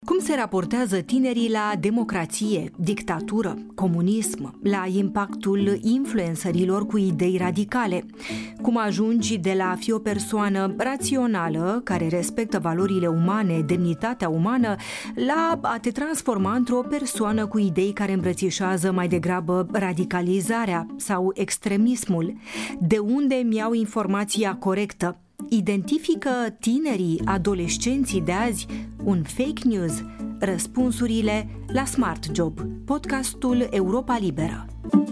Cum se raportează tinerii la democrație, dictatură, comunism, la impactul influencerilor cu idei radicale? Cum ajungi de la a fi o persoană rațională, care respectă valorile umane, demnitatea umană, la a te transforma într-o persoană cu idei care îmbrățișează mai degrabă radicalizarea sau extremismul? De unde mi-au informația corectă? Identifică tinerii, adolescenții de azi un fake news? Răspunsurile la Smart Job, podcastul Europa Liberă.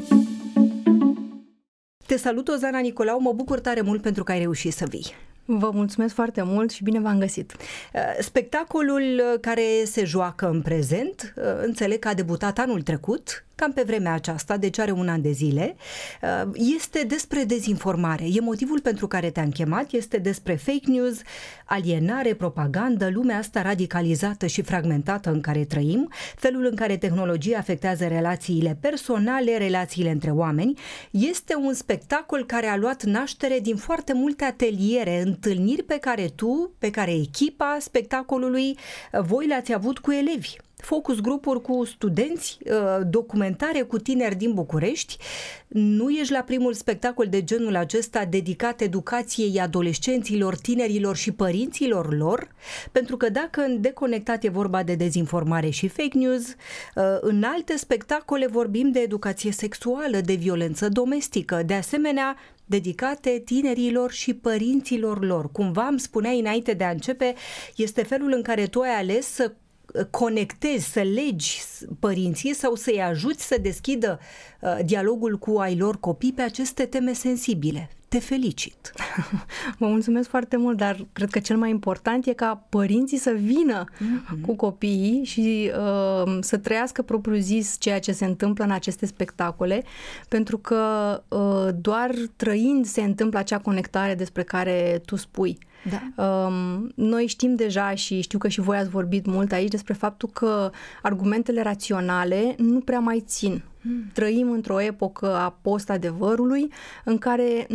Te salut, Ozana Nicolau, mă bucur tare mult pentru că ai reușit să vii. Vă mulțumesc foarte mult și bine v-am găsit. Spectacolul care se joacă în prezent, înțeleg că a debutat anul trecut, cam pe vremea aceasta, deci are un an de zile, este despre dezinformare. E motivul pentru care te-am chemat, este despre fake news, alienare, propagandă, lumea asta radicalizată și fragmentată în care trăim, felul în care tehnologia afectează relațiile personale, relațiile între oameni. Este un spectacol care a luat naștere din foarte multe ateliere, întâlniri pe care echipa spectacolului, voi le-ați avut cu elevi. Focus grupuri cu studenți, documentare cu tineri din București. Nu ești la primul spectacol de genul acesta dedicat educației adolescenților, tinerilor și părinților lor, pentru că dacă în Deconectat e vorba de dezinformare și fake news, în alte spectacole vorbim de educație sexuală, de violență domestică, de asemenea dedicate tinerilor și părinților lor. Cumva îmi spuneai înainte de a începe, este felul în care tu ai ales să conectezi, să legi părinții sau să-i ajuți să deschidă dialogul cu ai lor copii pe aceste teme sensibile. Te felicit! Vă mulțumesc foarte mult, dar cred că cel mai important e ca părinții să vină cu copiii și să trăiască propriu-zis ceea ce se întâmplă în aceste spectacole, pentru că doar trăind se întâmplă acea conectare despre care tu spui. Da. Noi știm deja și știu că și voi ați vorbit mult aici despre faptul că argumentele raționale nu prea mai țin. Trăim într-o epocă a post-adevărului în care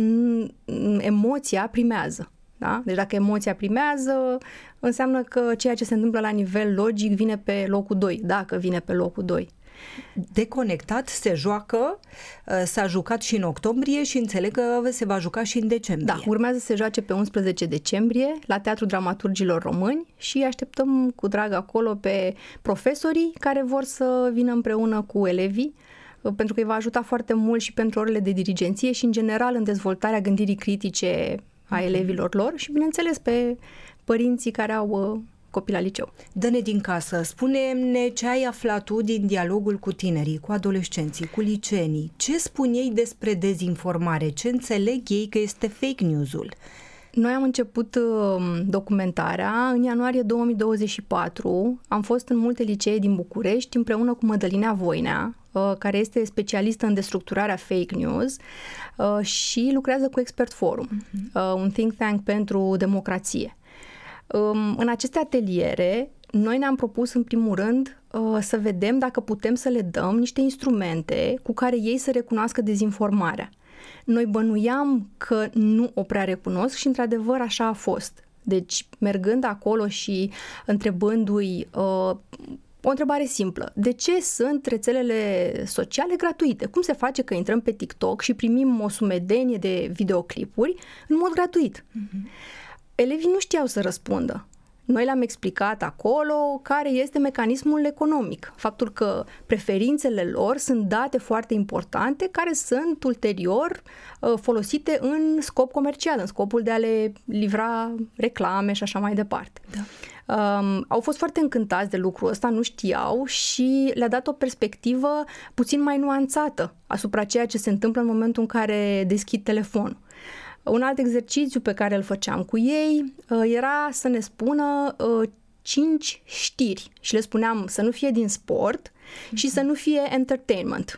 emoția primează. Da? Deci dacă emoția primează, înseamnă că ceea ce se întâmplă la nivel logic vine pe locul 2, dacă vine pe locul 2. Deconectat se joacă, s-a jucat și în octombrie și înțeleg că se va juca și în decembrie. Da, urmează să se joace pe 11 decembrie la Teatrul Dramaturgilor Români și așteptăm cu drag acolo pe profesorii care vor să vină împreună cu elevii, pentru că îi va ajuta foarte mult și pentru orele de dirigenție și în general în dezvoltarea gândirii critice a elevilor lor și bineînțeles pe părinții care au copii la liceu. Dă-ne din casă, spune-ne ce ai aflat tu din dialogul cu tinerii, cu adolescenții, cu liceenii. Ce spun ei despre dezinformare? Ce înțeleg ei că este fake news-ul? Noi am început documentarea în ianuarie 2024. Am fost în multe licee din București împreună cu Mădălina Voinea, care este specialistă în destructurarea fake news și lucrează cu Expert Forum, un think tank pentru democrație. În aceste ateliere, noi ne-am propus în primul rând să vedem dacă putem să le dăm niște instrumente cu care ei să recunoască dezinformarea. Noi bănuiam că nu o prea recunosc și într-adevăr așa a fost. Deci mergând acolo și întrebându-i o întrebare simplă. De ce sunt rețelele sociale gratuite? Cum se face că intrăm pe TikTok și primim o sumedenie de videoclipuri în mod gratuit? Elevii nu știau să răspundă. Noi le-am explicat acolo care este mecanismul economic. Faptul că preferințele lor sunt date foarte importante care sunt ulterior folosite în scop comercial, în scopul de a le livra reclame și așa mai departe. Da. Au fost foarte încântați de lucrul ăsta, nu știau și le-a dat o perspectivă puțin mai nuanțată asupra ceea ce se întâmplă în momentul în care deschid telefonul. Un alt exercițiu pe care îl făceam cu ei era să ne spună 5 știri și le spuneam să nu fie din sport și să nu fie entertainment.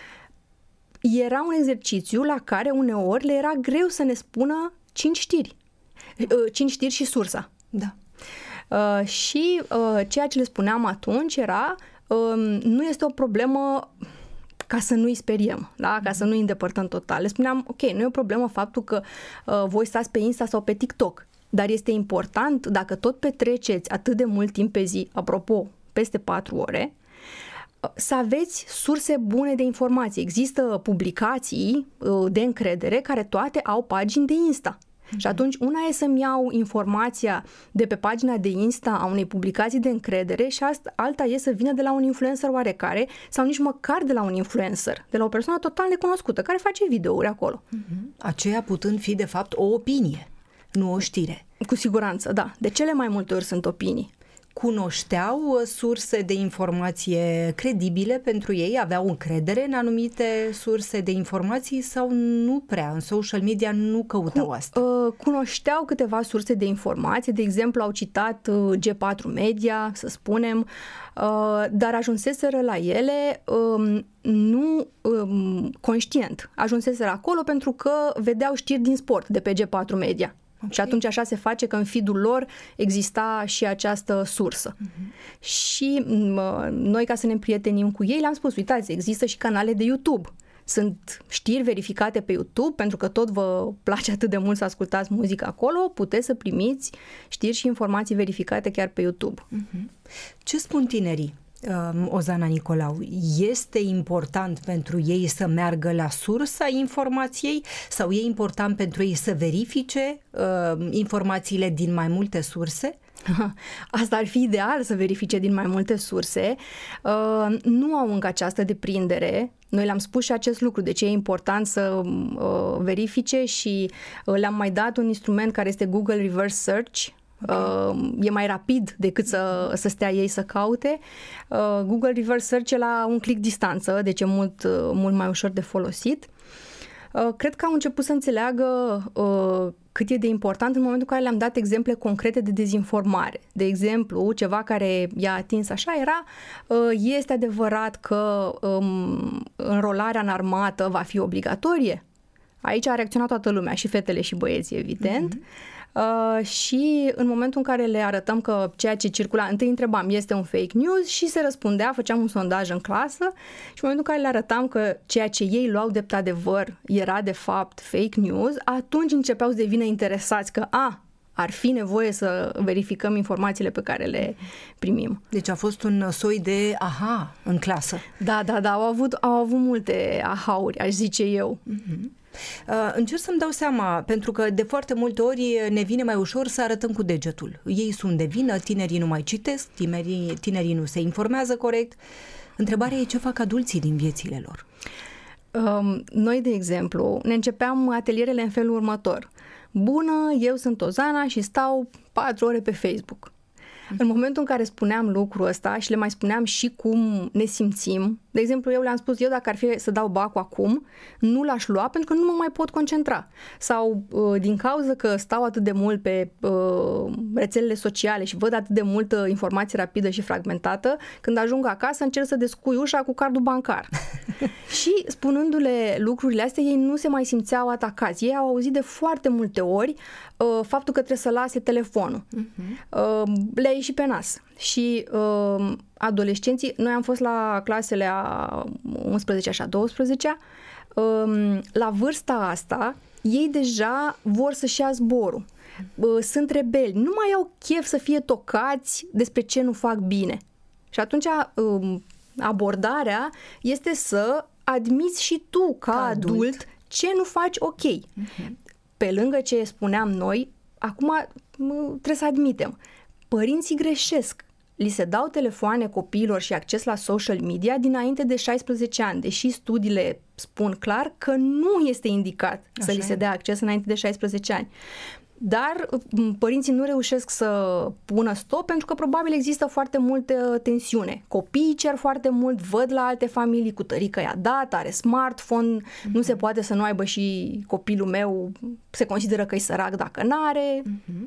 Era un exercițiu la care uneori le era greu să ne spună 5 știri. 5 știri și sursa. Da. Și ceea ce le spuneam atunci era nu este o problemă ca să nu-i speriem, da? Ca să nu-i îndepărtăm total. Le spuneam, ok, nu e o problemă faptul că voi stați pe Insta sau pe TikTok. dar este important, dacă tot petreceți atât de mult timp pe zi, apropo, peste 4 ore, să aveți surse bune de informații. Există publicații de încredere care toate au pagini de Insta. Și atunci una e să-mi iau informația de pe pagina de Insta a unei publicații de încredere și alta e să vină de la un influencer oarecare sau nici măcar de la un influencer, de la o persoană total necunoscută care face videouri acolo. Aceea putând fi de fapt o opinie, nu o știre. Cu siguranță, da. De cele mai multe ori sunt opinii. Cunoșteau surse de informație credibile pentru ei? Aveau încredere în anumite surse de informații sau nu prea? În social media nu căutau asta? Cunoșteau câteva surse de informație, de exemplu au citat G4 Media, să spunem, dar ajunseseră la ele nu conștient. Ajunseseră acolo pentru că vedeau știri din sport de pe G4 Media. Okay. Și atunci așa se face că în feed-ul lor exista și această sursă. Și noi, ca să ne împrietenim cu ei, le-am spus, uitați, există și canale de YouTube. Sunt știri verificate pe YouTube, pentru că tot vă place atât de mult să ascultați muzică acolo, puteți să primiți știri și informații verificate chiar pe YouTube. Ce spun tinerii? Ozana Nicolau, este important pentru ei să meargă la sursa informației sau e important pentru ei să verifice informațiile din mai multe surse? Asta ar fi ideal, să verifice din mai multe surse. Nu au încă această deprindere. Noi le-am spus și acest lucru, de ce e important să verifice și le-am mai dat un instrument care este Google Reverse Search. E mai rapid decât să stea ei să caute. Google Reverse Search e la un click distanță, deci e mult mai ușor de folosit. Cred că au început să înțeleagă cât e de important în momentul în care le-am dat exemple concrete de dezinformare. De exemplu, ceva care i-a atins așa era, este adevărat că înrolarea în armată va fi obligatorie? Aici a reacționat toată lumea, și fetele și băieții, evident. Și în momentul în care le arătăm că ceea ce circula, întâi întrebam, este un fake news și se răspundea, făceam un sondaj în clasă și în momentul în care le arătam că ceea ce ei luau drept adevăr era de fapt fake news, atunci începeau să devină interesați că ar fi nevoie să verificăm informațiile pe care le primim. Deci a fost un soi de aha în clasă. Da, au avut multe aha-uri, aș zice eu. Încerc să-mi dau seama, pentru că de foarte multe ori ne vine mai ușor să arătăm cu degetul. Ei sunt de vină, tinerii nu mai citesc, tinerii nu se informează corect. Întrebarea e ce fac adulții din viețile lor. Noi, de exemplu, ne începeam atelierele în felul următor. Bună, eu sunt Ozana și stau 4 ore pe Facebook. În momentul în care spuneam lucrul ăsta și le mai spuneam și cum ne simțim, de exemplu, eu le-am spus, eu dacă ar fi să dau bacul acum, nu l-aș lua pentru că nu mă mai pot concentra. Sau din cauza că stau atât de mult pe rețelele sociale și văd atât de multă informație rapidă și fragmentată, când ajung acasă încerc să descui ușa cu cardul bancar. Și spunându-le lucrurile astea, ei nu se mai simțeau atacați. Ei au auzit de foarte multe ori faptul că trebuie să lase telefonul. Le-a ieșit pe nas. Și adolescenții, noi am fost la clasele a 11-a și a 12-a, la vârsta asta, ei deja vor să-și ia zborul. Sunt rebeli, nu mai au chef să fie tocați despre ce nu fac bine. Și atunci abordarea este să admiți și tu ca adult ce nu faci ok. Pe lângă ce spuneam noi, acum trebuie să admitem. Părinții greșesc. Li se dau telefoane copiilor și acces la social media dinainte de 16 ani, deși studiile spun clar că nu este indicat să li se dea acces înainte de 16 ani. Dar părinții nu reușesc să pună stop pentru că probabil există foarte multă tensiune. Copiii cer foarte mult, văd la alte familii, cu tărică i-a dat, are smartphone, nu se poate să nu aibă și copilul meu, se consideră că e sărac dacă n-are.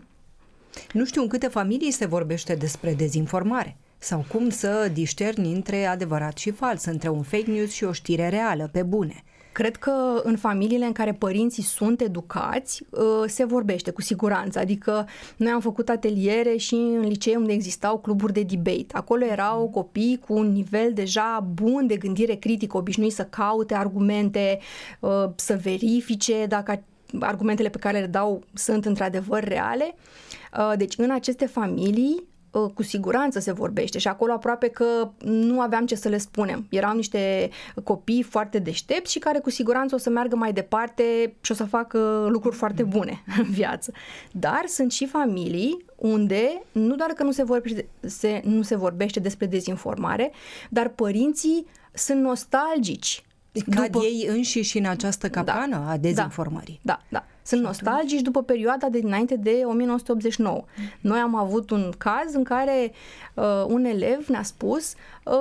Nu știu în câte familii se vorbește despre dezinformare sau cum să discerni între adevărat și fals, între un fake news și o știre reală, pe bune. Cred că în familiile în care părinții sunt educați se vorbește cu siguranță, adică noi am făcut ateliere și în licee unde existau cluburi de debate. Acolo erau copii cu un nivel deja bun de gândire critică, obișnuiți să caute argumente, să verifice dacă argumentele pe care le dau sunt într-adevăr reale. Deci în aceste familii cu siguranță se vorbește și acolo aproape că nu aveam ce să le spunem. Erau niște copii foarte deștepți și care cu siguranță o să meargă mai departe și o să facă lucruri foarte bune în viață. Dar sunt și familii unde nu doar că nu se vorbește despre dezinformare, dar părinții sunt nostalgici. Cad ei înșiși în această capcană a dezinformării. Da. Sunt nostalgici după perioada de dinainte de 1989. Noi am avut un caz în care un elev ne-a spus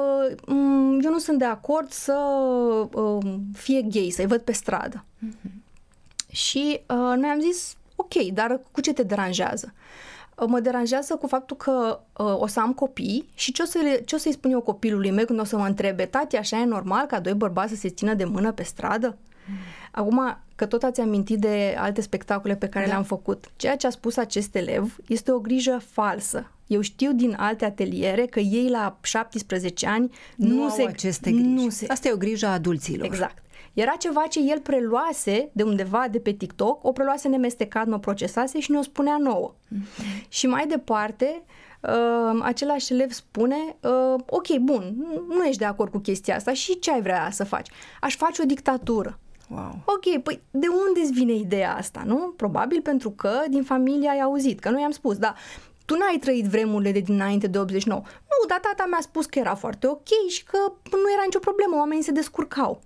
eu nu sunt de acord să fie gay, să-i văd pe stradă. Și noi am zis, ok, dar cu ce te deranjează? Mă deranjează cu faptul că o să am copii și ce o să-i spun eu copilului meu când o să mă întrebe, tati, așa e normal ca doi bărbați să se țină de mână pe stradă? Acum, că tot ați amintit de alte spectacole pe care le-am făcut, ceea ce a spus acest elev este o grijă falsă. Eu știu din alte ateliere că ei la 17 ani nu au aceste griji. Asta e o grijă a adulților. Exact. Era ceva ce el preluase de undeva de pe TikTok, o preluase nemestecat, nu o procesase și ne-o spunea nouă. Și mai departe, același elev spune, ok, bun, nu ești de acord cu chestia asta și ce ai vrea să faci? Aș face o dictatură. Wow. Ok, păi de unde îți vine ideea asta, nu? Probabil pentru că din familie ai auzit, că noi am spus, da, tu n-ai trăit vremurile de dinainte de 89. Nu, dar tata mi-a spus că era foarte ok și că nu era nicio problemă, oamenii se descurcau.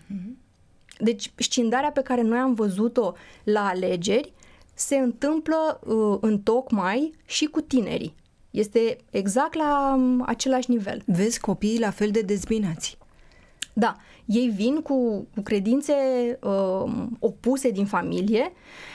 Deci scindarea pe care noi am văzut-o la alegeri se întâmplă întocmai și cu tinerii. Este exact la același nivel. Vezi copiii la fel de dezbinați. Da, ei vin cu credințe opuse din familie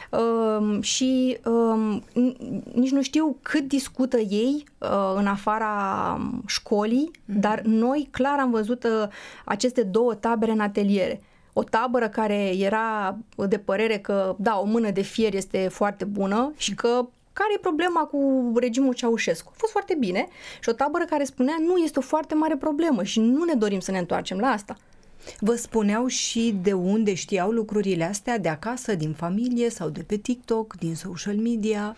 și nici nu știu cât discută ei în afara școlii, dar noi clar am văzut aceste două tabere în ateliere. O tabără care era de părere că, da, o mână de fier este foarte bună și că care e problema cu regimul Ceaușescu? A fost foarte bine. Și o tabără care spunea, nu, este o foarte mare problemă și nu ne dorim să ne întoarcem la asta. Vă spuneau și de unde știau lucrurile astea? De acasă, din familie sau de pe TikTok, din social media?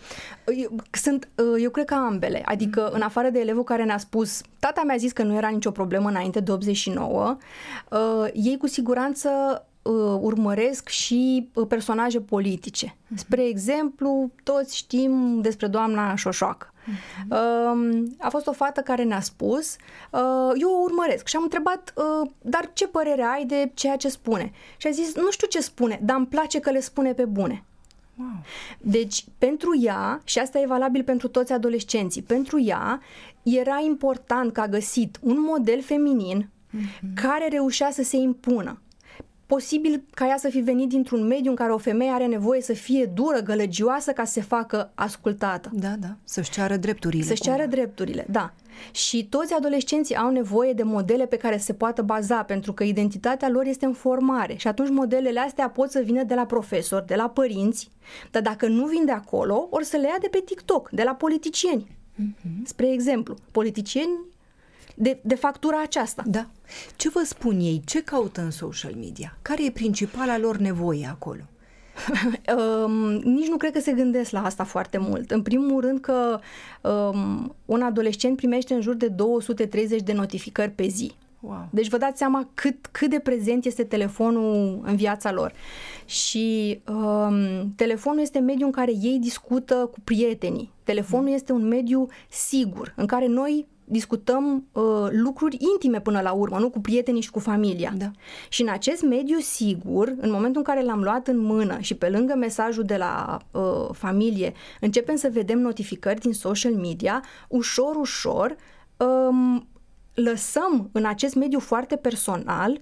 Eu cred că ambele. Adică, în afară de elevul care ne-a spus, tata mi-a zis că nu era nicio problemă înainte de 89, ei cu siguranță urmăresc și personaje politice. Spre exemplu, toți știm despre doamna Șoșoacă. A fost o fată care ne-a spus, eu o urmăresc și am întrebat, dar ce părere ai de ceea ce spune? Și a zis, nu știu ce spune, dar îmi place că le spune pe bune. Wow. Deci, pentru ea, și asta e valabil pentru toți adolescenții, pentru ea era important că a găsit un model feminin care reușea să se impună. Posibil ca ea să fi venit dintr-un mediu în care o femeie are nevoie să fie dură, gălăgioasă ca să se facă ascultată. Da, să-și ceară drepturile. Să-și ceară drepturile, da. Și toți adolescenții au nevoie de modele pe care se poată baza, pentru că identitatea lor este în formare. Și atunci modelele astea pot să vină de la profesori, de la părinți, dar dacă nu vin de acolo, or să le ia de pe TikTok, de la politicieni. Spre exemplu, politicieni de factura aceasta. Da. Ce vă spun ei? Ce caută în social media? Care e principala lor nevoie acolo? Nici nu cred că se gândesc la asta foarte mult. În primul rând că un adolescent primește în jur de 230 de notificări pe zi. Wow. Deci vă dați seama cât de prezent este telefonul în viața lor. Și telefonul este mediul în care ei discută cu prietenii. Telefonul este un mediu sigur, în care noi discutăm lucruri intime până la urmă, nu cu prietenii și cu familia. Da. Și în acest mediu sigur, în momentul în care l-am luat în mână și pe lângă mesajul de la familie, începem să vedem notificări din social media, ușor, lăsăm în acest mediu foarte personal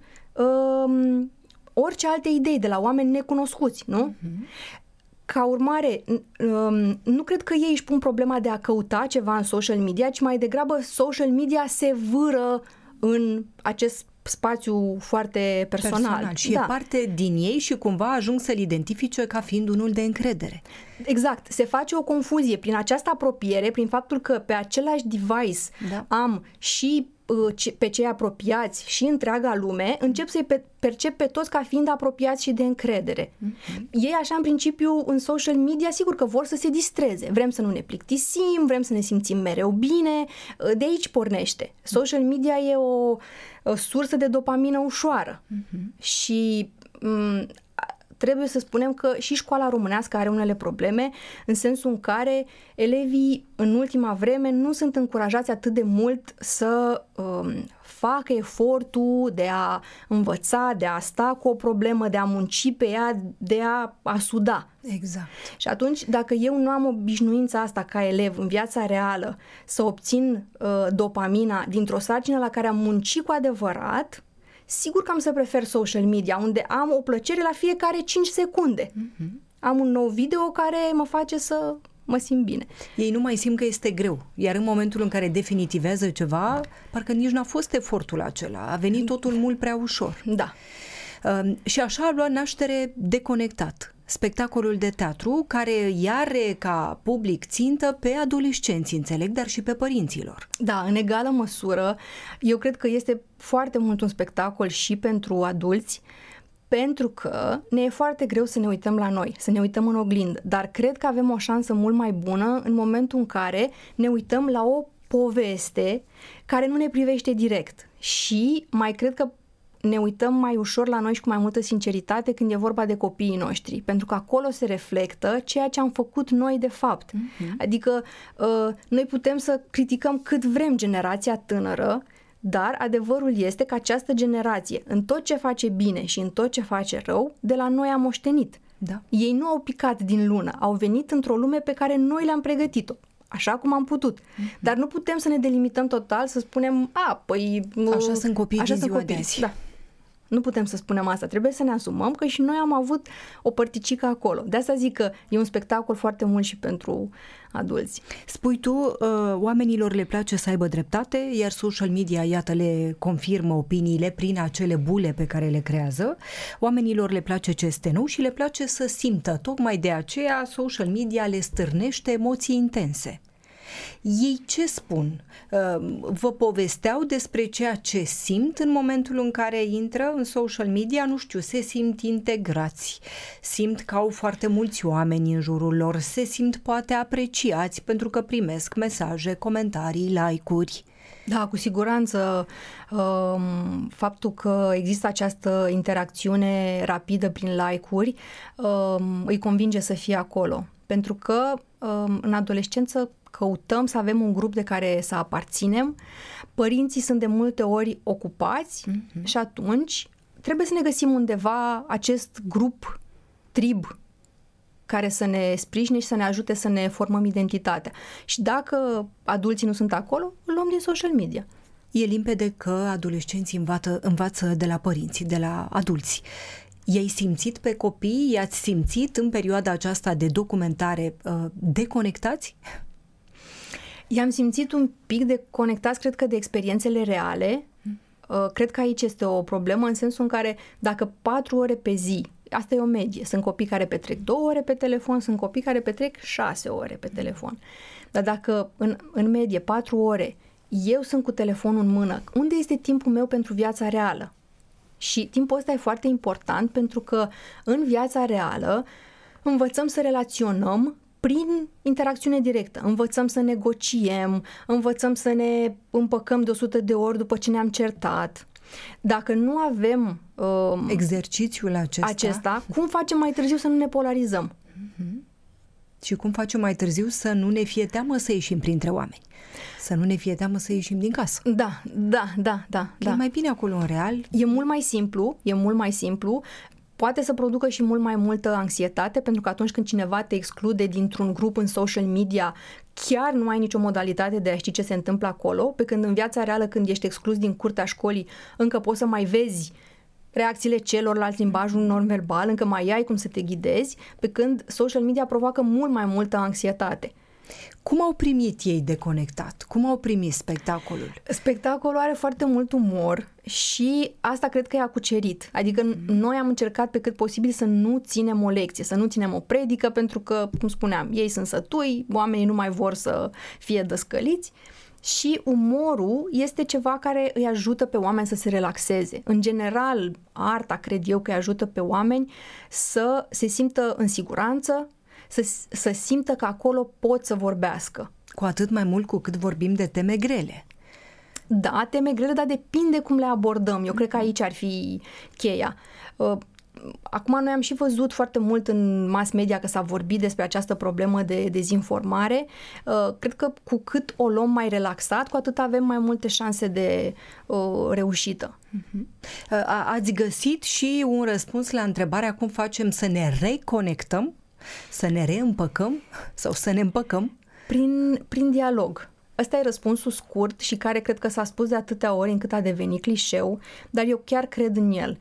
orice alte idei de la oameni necunoscuți, nu? Ca urmare, nu cred că ei își pun problema de a căuta ceva în social media, ci mai degrabă social media se vâră în acest spațiu foarte personal. Și e parte din ei și cumva ajung să-l identifice ca fiind unul de încredere. Exact. Se face o confuzie prin această apropiere, prin faptul că pe același device am și pe cei apropiați și întreaga lume, încep să-i percep pe toți ca fiind apropiați și de încredere. Ei așa în principiu în social media sigur că vor să se distreze, vrem să nu ne plictisim, vrem să ne simțim mereu bine, de aici pornește. Social media e o sursă de dopamină ușoară și trebuie să spunem că și școala românească are unele probleme, în sensul în care elevii în ultima vreme nu sunt încurajați atât de mult să facă efortul de a învăța, de a sta cu o problemă, de a munci pe ea, de a suda. Exact. Și atunci, dacă eu nu am obișnuința asta ca elev în viața reală să obțin dopamina dintr-o sarcină la care am muncit cu adevărat, sigur că am să prefer social media, unde am o plăcere la fiecare 5 secunde. Am un nou video care mă face să mă simt bine. Ei nu mai simt că este greu, iar în momentul în care definitivează ceva, parcă nici n-a fost efortul acela, a venit totul mult prea ușor. Da. Și așa a luat naștere Deconectat, spectacolul de teatru care are ca public țintă pe adolescenți, înțeleg, dar și pe părinților. Da, în egală măsură. Eu cred că este foarte mult un spectacol și pentru adulți, pentru că ne e foarte greu să ne uităm la noi, să ne uităm în oglindă, dar cred că avem o șansă mult mai bună în momentul în care ne uităm la o poveste care nu ne privește direct și mai cred că ne uităm mai ușor la noi și cu mai multă sinceritate când e vorba de copiii noștri, pentru că acolo se reflectă ceea ce am făcut noi de fapt. Adică noi putem să criticăm cât vrem generația tânără, dar adevărul este că această generație, în tot ce face bine și în tot ce face rău, de la noi a moștenit. Da. Ei nu au picat din lună, au venit într-o lume pe care noi le-am pregătit-o, așa cum am putut. Dar nu putem să ne delimităm total, să spunem, așa sunt copiii din ziua de azi. Da. Nu putem să spunem asta, trebuie să ne asumăm că și noi am avut o părticică acolo. De asta zic că e un spectacol foarte mult și pentru adulți. Spui tu, oamenilor le place să aibă dreptate, iar social media, iată, le confirmă opiniile prin acele bule pe care le creează. Oamenilor le place ce este nou și le place să simtă. Tocmai de aceea social media le stârnește emoții intense. Ei ce spun? Vă povesteau despre ceea ce simt în momentul în care intră în social media? Nu știu, se simt integrați, simt că au foarte mulți oameni în jurul lor, se simt poate apreciați pentru că primesc mesaje, comentarii, like-uri. Da, cu siguranță faptul că există această interacțiune rapidă prin like-uri îi convinge să fie acolo. Pentru că în adolescență căutăm să avem un grup de care să aparținem, părinții sunt de multe ori ocupați și atunci trebuie să ne găsim undeva acest grup, trib, care să ne sprijine și să ne ajute să ne formăm identitatea. Și dacă adulții nu sunt acolo, îl luăm din social media. E limpede că adolescenții învață de la părinți, de la adulți. I-ai simțit pe copii, i-ați simțit în perioada aceasta de documentare deconectați? I-am simțit un pic deconectați, cred că de experiențele reale. Cred că aici este o problemă în sensul în care dacă 4 ore pe zi, asta e o medie, sunt copii care petrec 2 ore pe telefon, sunt copii care petrec 6 ore pe telefon. Dar dacă în medie 4 ore eu sunt cu telefonul în mână, unde este timpul meu pentru viața reală? Și timpul ăsta e foarte important pentru că în viața reală învățăm să relaționăm prin interacțiune directă. Învățăm să negociem, învățăm să ne împăcăm de 100 de ori după ce ne-am certat. Dacă nu avem exercițiul acesta, cum facem mai târziu să nu ne polarizăm? Și cum facem mai târziu să nu ne fie teamă să ieșim printre oameni? Să nu ne fie teamă să ieșim din casă. Da. E mai bine acolo în real. E mult mai simplu. Poate să producă și mult mai multă anxietate, pentru că atunci când cineva te exclude dintr-un grup în social media, chiar nu ai nicio modalitate de a ști ce se întâmplă acolo, pe când în viața reală, când ești exclus din curtea școlii, încă poți să mai vezi reacțiile celorlalți, limbajul non-verbal, încă mai ai cum să te ghidezi, pe când social media provoacă mult mai multă anxietate. Cum au primit ei Deconectat? Cum au primit spectacolul? Spectacolul are foarte mult umor și asta cred că i-a cucerit. Adică noi am încercat pe cât posibil să nu ținem o lecție, să nu ținem o predică, pentru că, cum spuneam, ei sunt sătui, oamenii nu mai vor să fie dăscăliți. Și umorul este ceva care îi ajută pe oameni să se relaxeze. În general, arta, cred eu, că îi ajută pe oameni să se simtă în siguranță, să simtă că acolo pot să vorbească. Cu atât mai mult cu cât vorbim de teme grele. Da, teme grele, dar depinde cum le abordăm. Eu cred că aici ar fi cheia. Acum noi am și văzut foarte mult în mass media că s-a vorbit despre această problemă de dezinformare. Cred că cu cât o luăm mai relaxat, cu atât avem mai multe șanse de reușită. Ați găsit și un răspuns la întrebarea cum facem să ne reconectăm, să ne reîmpăcăm sau să ne împăcăm? Prin dialog. Ăsta e răspunsul scurt și care cred că s-a spus de atâtea ori încât a devenit clișeu, dar eu chiar cred în el.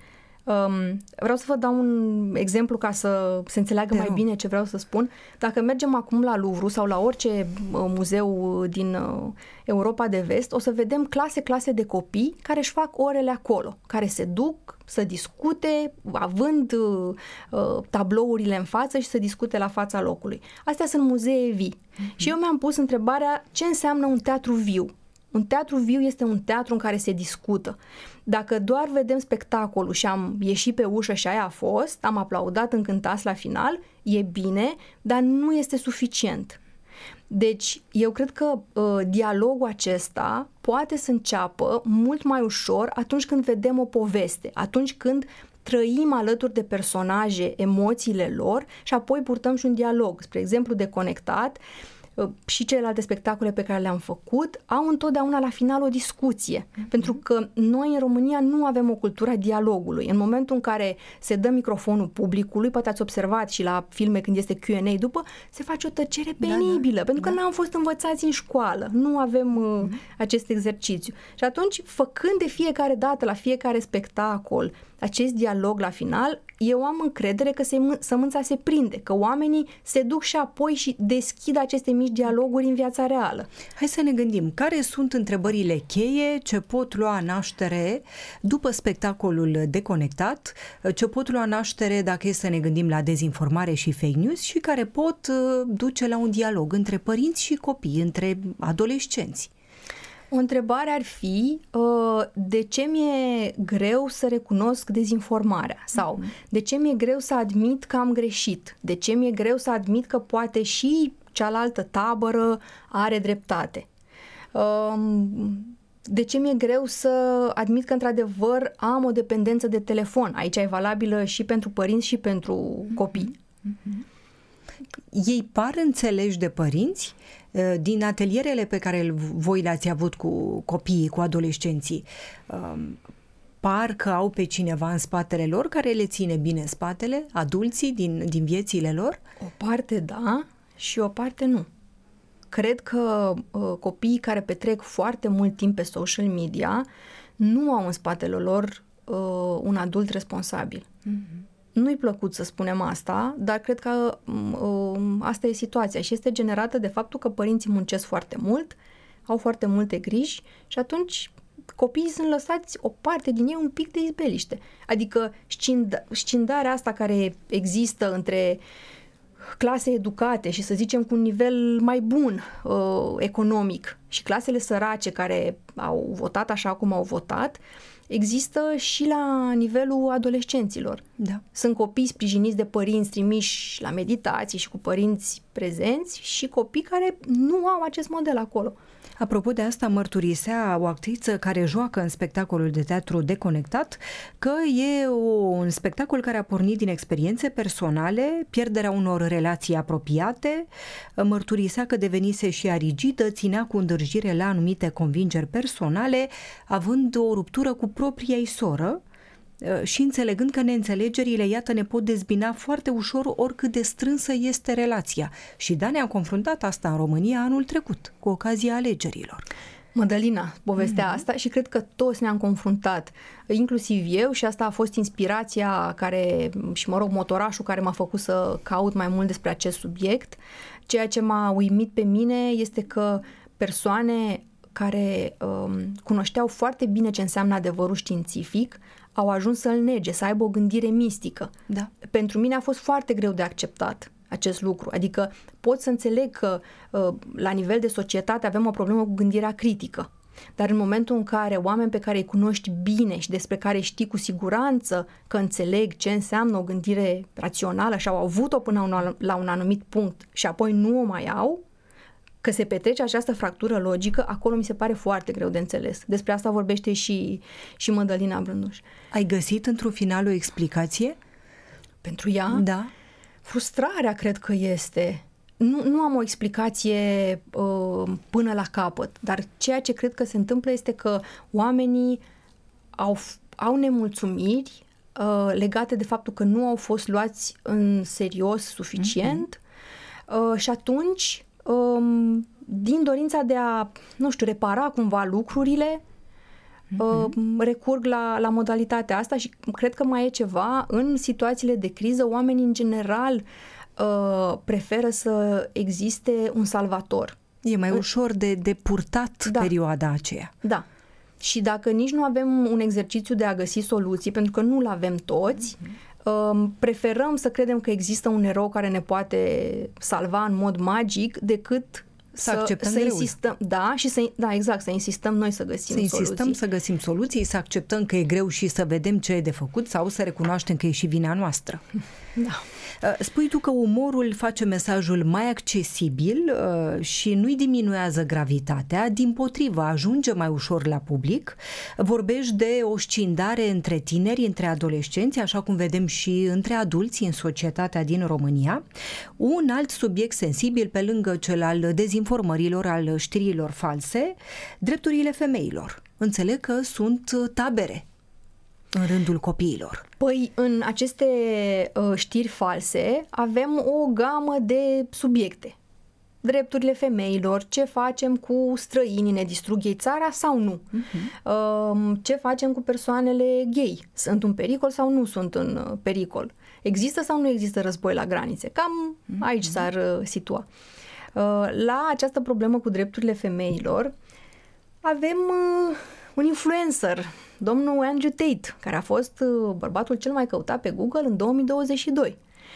Vreau să vă dau un exemplu ca să se înțeleagă mai bine ce vreau să spun. Dacă mergem acum la Louvre sau la orice muzeu din Europa de Vest, o să vedem clase de copii care își fac orele acolo, care se duc să discute, având tablourile în față și să discute la fața locului. Astea sunt muzee vii. Și eu mi-am pus întrebarea ce înseamnă un teatru viu. Un teatru viu este un teatru în care se discută. Dacă doar vedem spectacolul și am ieșit pe ușă și aia a fost, am aplaudat încântați la final, e bine, dar nu este suficient. Deci, eu cred că dialogul acesta poate să înceapă mult mai ușor atunci când vedem o poveste, atunci când trăim alături de personaje emoțiile lor și apoi purtăm și un dialog. Spre exemplu, de Conectat și celelalte spectacole pe care le-am făcut au întotdeauna la final o discuție. Pentru că noi în România nu avem o cultură a dialogului. În momentul în care se dă microfonul publicului, poate ați observat și la filme când este Q&A după, se face o tăcere penibilă, pentru că n-am fost învățați în școală. Nu avem acest exercițiu. Și atunci, făcând de fiecare dată, la fiecare spectacol, acest dialog la final, eu am încredere că sămânța se prinde, că oamenii se duc și apoi și deschid aceste mici dialoguri în viața reală. Hai să ne gândim, care sunt întrebările cheie ce pot lua naștere după spectacolul Deconectat, ce pot lua naștere dacă e să ne gândim la dezinformare și fake news și care pot duce la un dialog între părinți și copii, între adolescenți? O întrebare ar fi de ce mi-e greu să recunosc dezinformarea sau de ce mi-e greu să admit că am greșit, de ce mi-e greu să admit că poate și cealaltă tabără are dreptate. De ce mi-e greu să admit că într-adevăr am o dependență de telefon? Aici e valabilă și pentru părinți și pentru copii. Ei par înțeleși de părinți? Din atelierele pe care voi le-ați avut cu copiii, cu adolescenții, par că au pe cineva în spatele lor care le ține bine spatele, adulții din viețile lor? O parte da și o parte nu. Cred că copiii care petrec foarte mult timp pe social media nu au în spatele lor un adult responsabil. Nu-i plăcut să spunem asta, dar cred că asta e situația și este generată de faptul că părinții muncesc foarte mult, au foarte multe griji și atunci copiii sunt lăsați, o parte din ei, un pic de izbeliște. Adică scindarea asta care există între clase educate și să zicem cu un nivel mai bun economic și clasele sărace care au votat așa cum au votat, există și la nivelul adolescenților. Da. Sunt copii sprijiniți de părinți trimiși la meditații și cu părinți prezenți și copii care nu au acest model acolo. Apropo de asta, mărturisea o actriță care joacă în spectacolul de teatru Deconectat că e un spectacol care a pornit din experiențe personale, pierderea unor relații apropiate, mărturisea că devenise și ea rigidă, ținea cu îndârjire la anumite convingeri personale, având o ruptură cu propria ei soră, și înțelegând că neînțelegerile, iată, ne pot dezbina foarte ușor oricât de strânsă este relația. Și da, ne-am confruntat asta în România anul trecut, cu ocazia alegerilor. Mădălina povestea asta și cred că toți ne-am confruntat, inclusiv eu, și asta a fost inspirația și motorașul care m-a făcut să caut mai mult despre acest subiect. Ceea ce m-a uimit pe mine este că persoane care cunoșteau foarte bine ce înseamnă adevărul științific au ajuns să-l nege, să aibă o gândire mistică. Da. Pentru mine a fost foarte greu de acceptat acest lucru. Adică pot să înțeleg că la nivel de societate avem o problemă cu gândirea critică. Dar în momentul în care oameni pe care îi cunoști bine și despre care știi cu siguranță că înțeleg ce înseamnă o gândire rațională și au avut-o până la un anumit punct și apoi nu o mai au, că se petrece această fractură logică, acolo mi se pare foarte greu de înțeles. Despre asta vorbește și Mădălina Brânduș. Ai găsit într-un final o explicație? Pentru ea? Da. Frustrarea cred că este. Nu am o explicație până la capăt, dar ceea ce cred că se întâmplă este că oamenii au nemulțumiri legate de faptul că nu au fost luați în serios suficient și atunci, din dorința de a, repara cumva lucrurile, recurg la modalitatea asta și cred că mai e ceva. În situațiile de criză, oamenii în general preferă să existe un salvator. E mai ușor de purtat perioada aceea. Da. Și dacă nici nu avem un exercițiu de a găsi soluții, pentru că nu-l avem toți, preferăm să credem că există un erou care ne poate salva în mod magic decât să acceptăm insistăm, să insistăm noi să găsim soluții. Să insistăm să găsim soluții, să acceptăm că e greu și să vedem ce e de făcut sau să recunoaștem că e și vina noastră. Da. Spui tu că umorul face mesajul mai accesibil și nu-i diminuează gravitatea, dimpotrivă, ajunge mai ușor la public. Vorbești de o scindare între tineri, între adolescenți, așa cum vedem și între adulți în societatea din România. Un alt subiect sensibil, pe lângă cel al dezinformărilor, al știrilor false, drepturile femeilor. Înțeleg că sunt tabere în rândul copiilor. Păi, în aceste știri false avem o gamă de subiecte. Drepturile femeilor, ce facem cu străinii, ne distrug ei țara sau nu? Ce facem cu persoanele gay? Sunt în pericol sau nu sunt în pericol? Există sau nu există război la granițe? Cam aici s-ar situa. La această problemă cu drepturile femeilor avem un influencer, domnul Andrew Tate, care a fost bărbatul cel mai căutat pe Google în 2022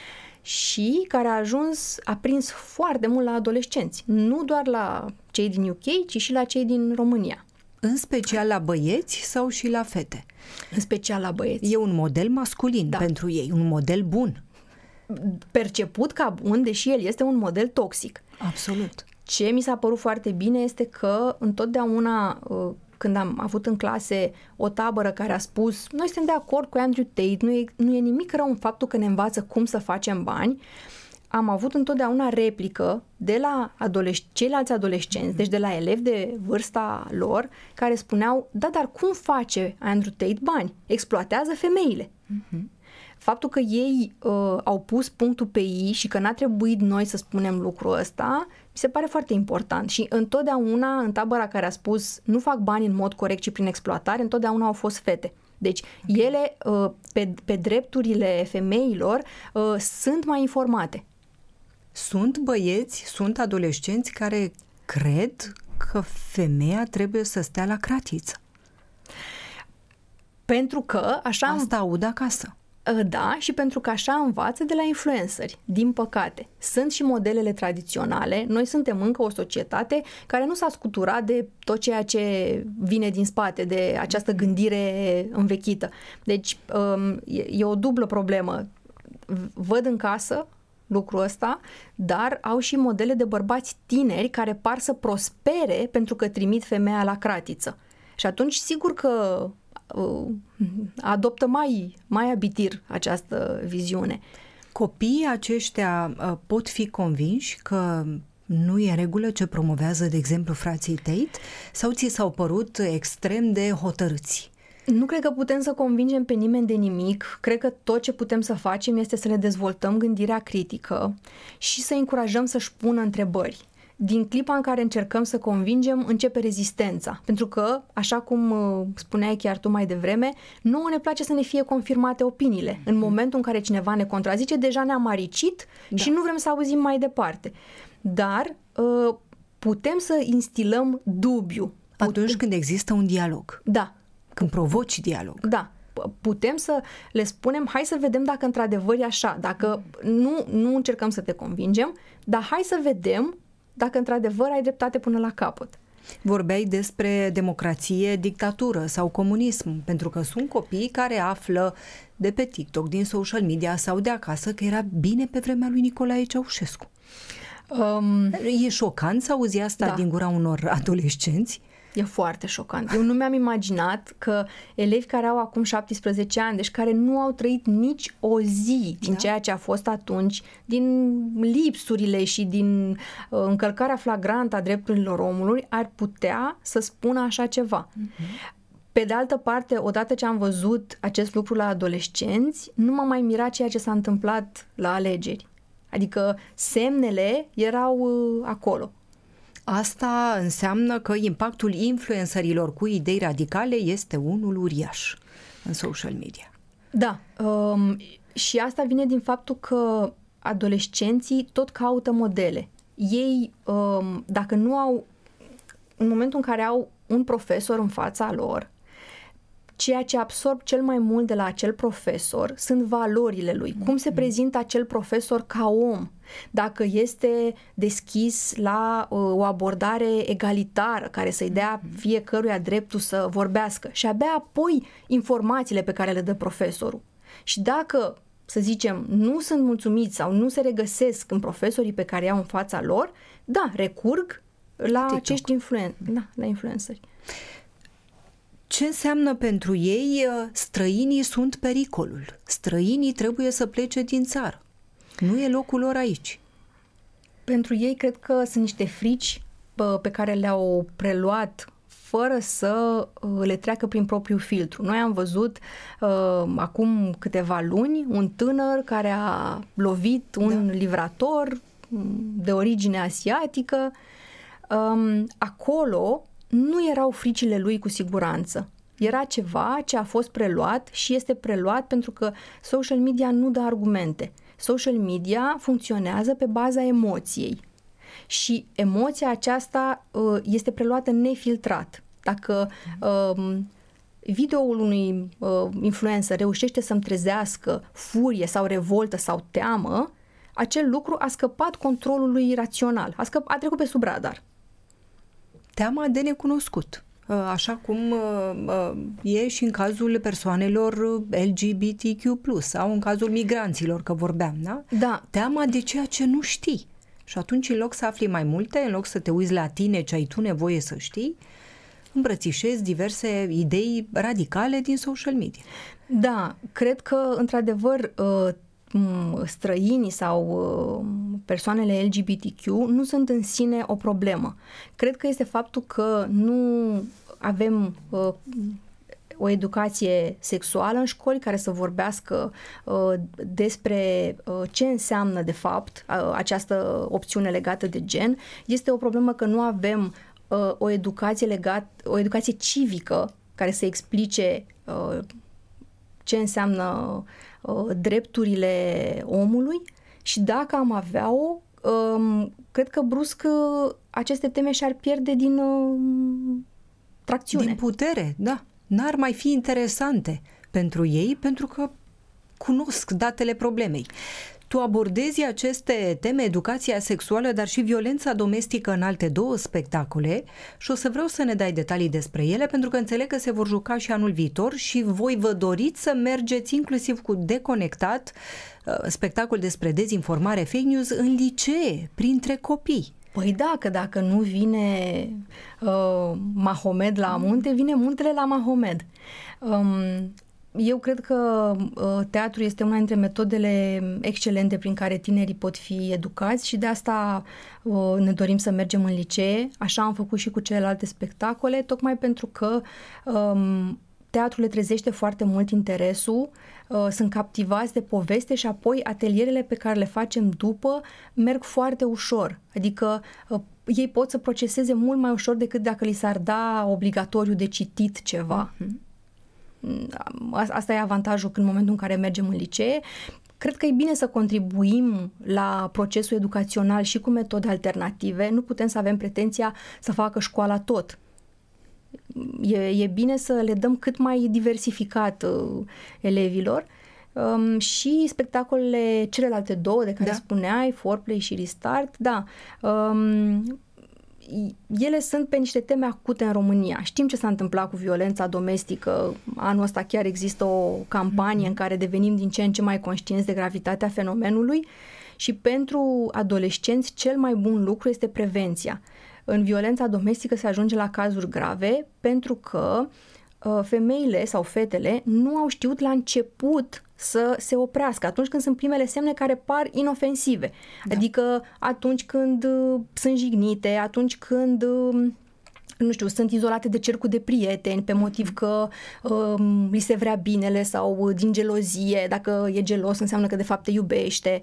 și care a prins foarte mult la adolescenți, nu doar la cei din UK, ci și la cei din România. În special la băieți sau și la fete? În special la băieți. E un model masculin pentru ei, un model bun. Perceput ca bun, deși el este un model toxic. Absolut. Ce mi s-a părut foarte bine este că întotdeauna când am avut în clase o tabără care a spus noi suntem de acord cu Andrew Tate, nu e nimic rău în faptul că ne învață cum să facem bani, am avut întotdeauna replică de la ceilalți adolescenți, deci de la elevi de vârsta lor, care spuneau, dar cum face Andrew Tate bani? Exploatează femeile. Faptul că ei au pus punctul pe I și că n-a trebuit noi să spunem lucrul ăsta, mi se pare foarte important. Și întotdeauna, în tabăra care a spus nu fac bani în mod corect, ci prin exploatare, întotdeauna au fost fete. Deci ele, pe drepturile femeilor, sunt mai informate. Sunt băieți, sunt adolescenți care cred că femeia trebuie să stea la cratiță. Pentru că așa... Asta aud acasă. Da, și pentru că așa învață de la influenceri, din păcate. Sunt și modelele tradiționale. Noi suntem încă o societate care nu s-a scuturat de tot ceea ce vine din spate, de această gândire învechită. Deci e o dublă problemă. Văd în casă lucrul ăsta, dar au și modele de bărbați tineri care par să prospere pentru că trimit femeia la cratiță. Și atunci, sigur că adoptă mai abitir această viziune. Copiii aceștia pot fi convinși că nu e în regulă ce promovează, de exemplu, frații Tate, sau ți s-au părut extrem de hotărâți? Nu cred că putem să convingem pe nimeni de nimic. Cred că tot ce putem să facem este să le dezvoltăm gândirea critică și să încurajăm să-și pună întrebări. Din clipa în care încercăm să convingem, începe rezistența. Pentru că, așa cum spuneai chiar tu mai devreme, nouă ne place să ne fie confirmate opiniile. În momentul în care cineva ne contrazice, deja ne-am aricit și nu vrem să auzim mai departe. Dar putem să instilăm dubiu. Atunci când există un dialog. Da. Când provoci dialog. Da. putem să le spunem, hai să vedem dacă într-adevăr e așa, dacă nu încercăm să te convingem, dar hai să vedem dacă într-adevăr ai dreptate până la capăt. Vorbeai despre democrație, dictatură sau comunism, pentru că sunt copii care află de pe TikTok, din social media sau de acasă că era bine pe vremea lui Nicolae Ceaușescu. E șocant să auzi asta din gura unor adolescenți? E foarte șocant. Eu nu mi-am imaginat că elevi care au acum 17 ani, deci care nu au trăit nici o zi din ceea ce a fost atunci, din lipsurile și din încălcarea flagrantă a drepturilor omului, ar putea să spună așa ceva. Pe de altă parte, odată ce am văzut acest lucru la adolescenți, nu m-a mai mirat ceea ce s-a întâmplat la alegeri. Adică semnele erau acolo. Asta înseamnă că impactul influencerilor cu idei radicale este unul uriaș în social media. Da, și asta vine din faptul că adolescenții tot caută modele. Ei, dacă nu au, în momentul în care au un profesor în fața lor, ceea ce absorb cel mai mult de la acel profesor sunt valorile lui, cum se prezintă acel profesor ca om, dacă este deschis la o abordare egalitară care să-i dea fiecăruia dreptul să vorbească și abia apoi informațiile pe care le dă profesorul. Și dacă, să zicem, nu sunt mulțumiți sau nu se regăsesc în profesorii pe care i-au în fața lor, da, recurg la acești la influenceri. Ce înseamnă pentru ei? Străinii sunt pericolul. Străinii trebuie să plece din țară. Nu e locul lor aici. Pentru ei cred că sunt niște frici pe care le-au preluat fără să le treacă prin propriul filtru. Noi am văzut acum câteva luni un tânăr care a lovit un livrator de origine asiatică. Acolo nu erau fricile lui cu siguranță. Era ceva ce a fost preluat și este preluat pentru că social media nu dă argumente. Social media funcționează pe baza emoției și emoția aceasta este preluată nefiltrat. Dacă videoul unui influencer reușește să-mi trezească furie sau revoltă sau teamă, acel lucru a scăpat controlului rațional, a trecut pe sub radar. Teama de necunoscut, așa cum e și în cazul persoanelor LGBTQ+, sau în cazul migranților, că vorbeam, da? Da. Teama de ceea ce nu știi. Și atunci, în loc să afli mai multe, în loc să te uiți la tine ce ai tu nevoie să știi, îmbrățișezi diverse idei radicale din social media. Da, cred că, într-adevăr, străinii sau persoanele LGBTQ nu sunt în sine o problemă. Cred că este faptul că nu avem o educație sexuală în școli care să vorbească despre ce înseamnă de fapt această opțiune legată de gen. Este o problemă că nu avem o educație civică care să explice ce înseamnă drepturile omului și dacă am avea-o, cred că brusc aceste teme și-ar pierde din tracțiune. Din putere, da. N-ar mai fi interesante pentru ei pentru că cunosc datele problemei. Tu abordezi aceste teme, educația sexuală, dar și violența domestică în alte două spectacole și o să vreau să ne dai detalii despre ele, pentru că înțeleg că se vor juca și anul viitor și voi vă doriți să mergeți inclusiv cu Deconectat, spectacol despre dezinformare, fake news, în licee, printre copii. Păi da, că dacă nu vine Mahomed la munte, vine muntele la Mahomed. Eu cred că teatrul este una dintre metodele excelente prin care tinerii pot fi educați și de asta ne dorim să mergem în licee. Așa am făcut și cu celelalte spectacole, tocmai pentru că teatrul le trezește foarte mult interesul, sunt captivați de poveste și apoi atelierele pe care le facem după merg foarte ușor. Adică ei pot să proceseze mult mai ușor decât dacă li s-ar da obligatoriu de citit ceva. Asta e avantajul în momentul în care mergem în licee. Cred că e bine să contribuim la procesul educațional și cu metode alternative. Nu putem să avem pretenția să facă școala tot. e bine să le dăm cât mai diversificat elevilor. Și spectacolele celelalte două de care spuneai, Foreplay și Restart, ele sunt pe niște teme acute în România. Știm ce s-a întâmplat cu violența domestică. Anul ăsta chiar există o campanie în care devenim din ce în ce mai conștienți de gravitatea fenomenului și pentru adolescenți cel mai bun lucru este prevenția. În violența domestică se ajunge la cazuri grave pentru că femeile sau fetele nu au știut la început să se oprească atunci când sunt primele semne care par inofensive. Adică atunci când sunt jignite, atunci când nu știu, sunt izolate de cercul de prieteni pe motiv că îi se vrea binele sau din gelozie. Dacă e gelos înseamnă că de fapt te iubește.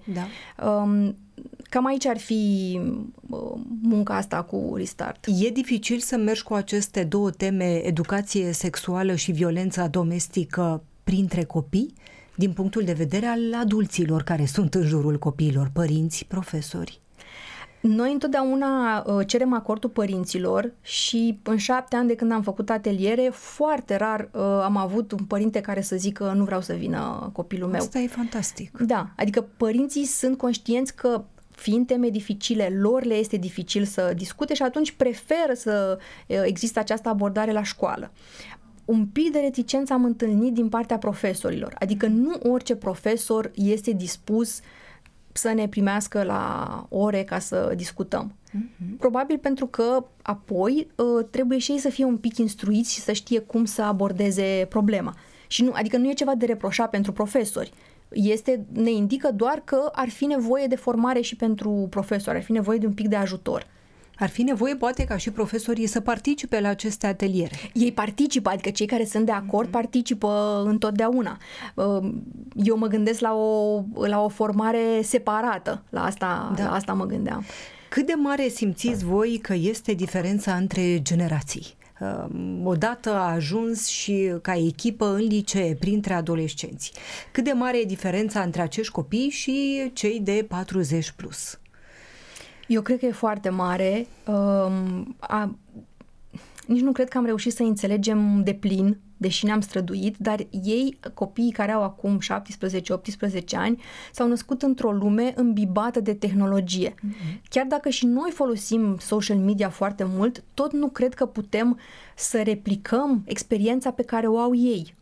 Cam aici ar fi munca asta cu Restart. E dificil să mergi cu aceste două teme, educație sexuală și violența domestică, printre copii, din punctul de vedere al adulților care sunt în jurul copiilor, părinți, profesori? Noi întotdeauna cerem acordul părinților și în 7 ani de când am făcut ateliere, foarte rar am avut un părinte care să zică nu vreau să vină copilul meu. Asta e fantastic. Da, adică părinții sunt conștienți că fiind teme dificile, lor le este dificil să discute și atunci preferă să există această abordare la școală. Un pic de reticență am întâlnit din partea profesorilor, adică nu orice profesor este dispus să ne primească la ore ca să discutăm. Probabil pentru că apoi trebuie și ei să fie un pic instruiți și să știe cum să abordeze problema. Și adică nu e ceva de reproșat pentru profesori. Ne indică doar că ar fi nevoie de formare și pentru profesori, ar fi nevoie de un pic de ajutor. Ar fi nevoie poate ca și profesorii să participe la aceste ateliere. Ei participă, adică cei care sunt de acord participă întotdeauna. Eu mă gândesc la o formare separată, la asta mă gândeam. Cât de mare simțiți voi că este diferența între generații? Odată a ajuns și ca echipă în licee, printre adolescenți. Cât de mare e diferența între acești copii și cei de 40 plus? Eu cred că e foarte mare. Nici nu cred că am reușit să înțelegem de plin, deși ne-am străduit, dar ei, copiii care au acum 17-18 ani, s-au născut într-o lume îmbibată de tehnologie. Chiar dacă și noi folosim social media foarte mult, tot nu cred că putem să replicăm experiența pe care o au ei.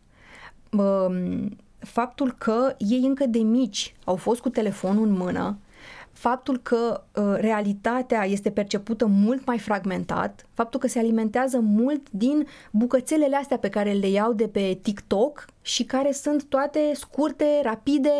Faptul că ei încă de mici au fost cu telefonul în mână, faptul că realitatea este percepută mult mai fragmentat, faptul că se alimentează mult din bucățelele astea pe care le iau de pe TikTok și care sunt toate scurte, rapide.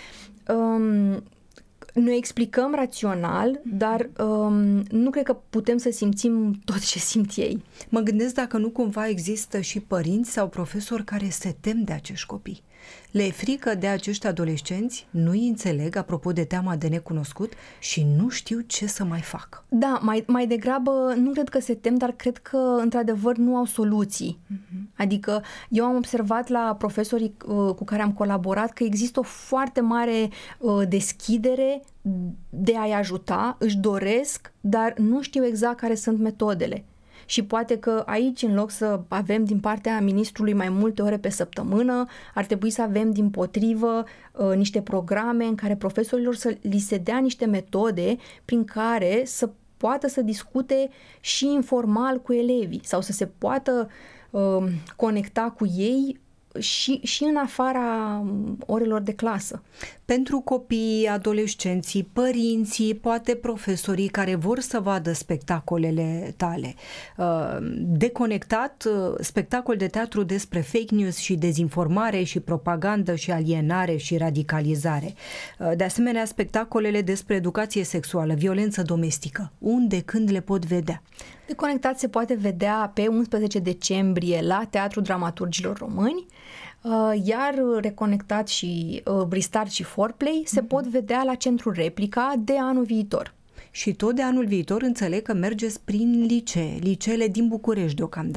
Noi explicăm rațional, dar nu cred că putem să simțim tot ce simt ei. Mă gândesc dacă nu cumva există și părinți sau profesori care se tem de acești copii. Le e frică de acești adolescenți, nu-i înțeleg, apropo de teama de necunoscut, și nu știu ce să mai fac. Da, mai degrabă nu cred că se tem, dar cred că într-adevăr nu au soluții. Adică eu am observat la profesorii cu care am colaborat că există o foarte mare deschidere de a-i ajuta, își doresc, dar nu știu exact care sunt metodele. Și poate că aici, în loc să avem din partea ministrului mai multe ore pe săptămână, ar trebui să avem dimpotrivă niște programe în care profesorilor să li se dea niște metode prin care să poată să discute și informal cu elevii sau să se poată conecta cu ei și în afara orelor de clasă. Pentru copiii, adolescenții, părinții, poate profesorii care vor să vadă spectacolele tale, deconectat, spectacol de teatru despre fake news și dezinformare și propagandă și alienare și radicalizare. De asemenea, spectacolele despre educație sexuală, violență domestică. Unde, când le pot vedea? Deconectat se poate vedea pe 11 decembrie la Teatrul Dramaturgilor Români, iar Reconectat și Restart și Foreplay se pot vedea la Centrul Replica de anul viitor. Și tot de anul viitor înțeleg că mergeți prin liceele din București deocamdată.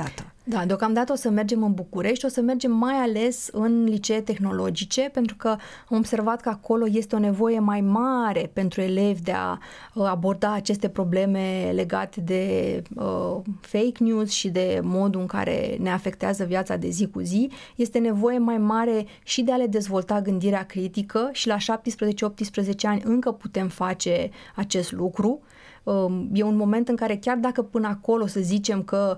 Da, deocamdată o să mergem în București, o să mergem mai ales în licee tehnologice, pentru că am observat că acolo este o nevoie mai mare pentru elevi de a aborda aceste probleme legate de fake news și de modul în care ne afectează viața de zi cu zi. Este nevoie mai mare și de a le dezvolta gândirea critică și la 17-18 ani încă putem face acest lucru. E un moment în care chiar dacă până acolo să zicem că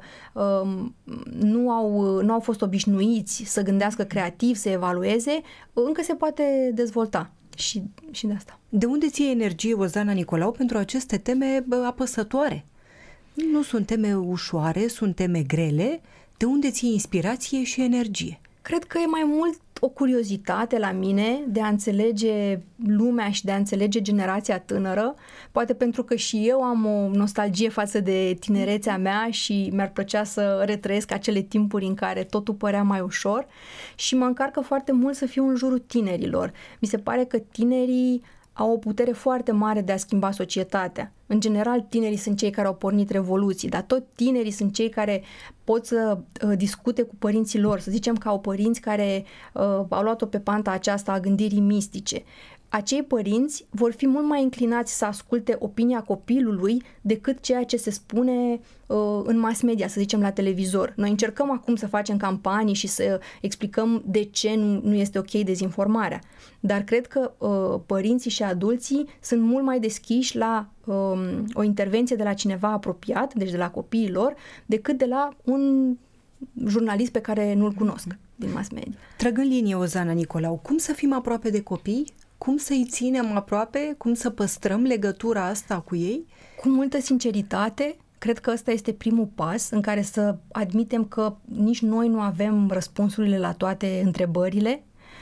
nu au fost obișnuiți să gândească creativ, să evalueze, încă se poate dezvolta și de asta. De unde ție energie, Ozana Nicolau, pentru aceste teme apăsătoare? Nu sunt teme ușoare, sunt teme grele. De unde ție inspirație și energie? Cred că e mai mult o curiozitate la mine de a înțelege lumea și de a înțelege generația tânără, poate pentru că și eu am o nostalgie față de tinerețea mea și mi-ar plăcea să retrăiesc acele timpuri în care totul părea mai ușor și mă încarcă foarte mult să fiu în jurul tinerilor. Mi se pare că tinerii au o putere foarte mare de a schimba societatea. În general, tinerii sunt cei care au pornit revoluții, dar tot tinerii sunt cei care pot să discute cu părinții lor. Să zicem că au părinți care au luat-o pe panta aceasta a gândirii mistice. Acei părinți vor fi mult mai înclinați să asculte opinia copilului decât ceea ce se spune în mass media, să zicem la televizor. Noi încercăm acum să facem campanii și să explicăm de ce nu este ok dezinformarea. Dar cred că părinții și adulții sunt mult mai deschiși la o intervenție de la cineva apropiat, deci de la copiii lor, decât de la un jurnalist pe care nu-l cunosc din mass media. Trăgând linie, Ozana Nicolau, cum să fim aproape de copii? Cum să-i ținem aproape? Cum să păstrăm legătura asta cu ei? Cu multă sinceritate. Cred că ăsta este primul pas în care să admitem că nici noi nu avem răspunsurile la toate întrebările.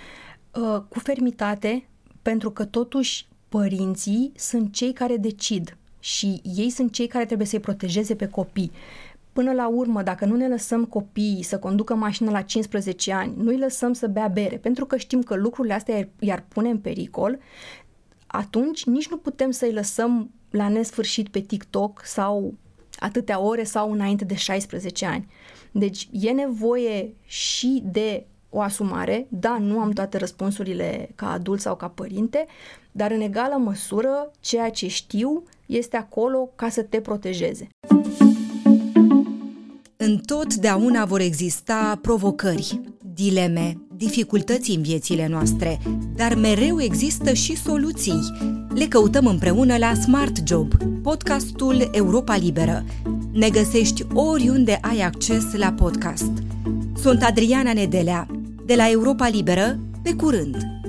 Cu fermitate, pentru că totuși părinții sunt cei care decid și ei sunt cei care trebuie să-i protejeze pe copii. Până la urmă, dacă nu ne lăsăm copiii să conducă mașină la 15 ani, nu îi lăsăm să bea bere, pentru că știm că lucrurile astea i-ar pune în pericol, atunci nici nu putem să-i lăsăm la nesfârșit pe TikTok sau atâtea ore sau înainte de 16 ani. Deci e nevoie și de o asumare. Da, nu am toate răspunsurile ca adult sau ca părinte, dar în egală măsură ceea ce știu este acolo ca să te protejeze. Întotdeauna vor exista provocări, dileme, dificultăți în viețile noastre, dar mereu există și soluții. Le căutăm împreună la Smart Job, podcastul Europa Liberă. Ne găsești oriunde ai acces la podcast. Sunt Adriana Nedelea, de la Europa Liberă, pe curând!